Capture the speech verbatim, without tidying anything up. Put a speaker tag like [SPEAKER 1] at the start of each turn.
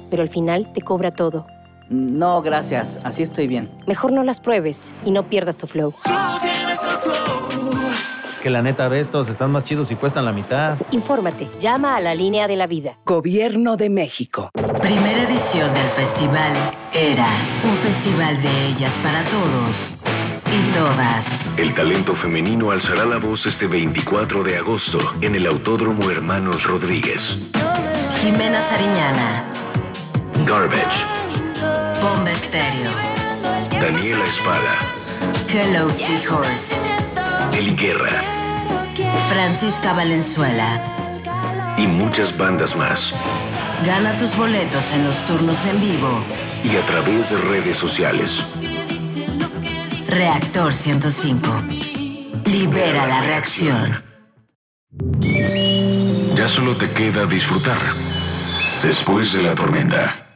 [SPEAKER 1] pero al final te cobra todo.
[SPEAKER 2] No, gracias. Así estoy bien.
[SPEAKER 1] Mejor no las pruebes y no pierdas tu flow.
[SPEAKER 3] Es que la neta, estos están más chidos y cuestan la mitad.
[SPEAKER 1] Infórmate. Llama a la línea de la vida.
[SPEAKER 4] Gobierno de México.
[SPEAKER 5] Primera edición del festival Era. Un festival de ellas para todos y todas.
[SPEAKER 6] El talento femenino alzará la voz este veinticuatro de agosto en el Autódromo Hermanos Rodríguez.
[SPEAKER 5] Jimena Sariñana.
[SPEAKER 6] Garbage.
[SPEAKER 5] Bomba Estéreo.
[SPEAKER 6] Daniela Espada.
[SPEAKER 5] Hello Seahorse.
[SPEAKER 6] Eli Guerra.
[SPEAKER 5] Francisca Valenzuela.
[SPEAKER 6] Y muchas bandas más.
[SPEAKER 5] Gana tus boletos en los turnos en vivo
[SPEAKER 6] Y a través de redes sociales.
[SPEAKER 5] Reactor ciento cinco. Libera la reacción.
[SPEAKER 6] Ya solo te queda disfrutar. Después de la tormenta.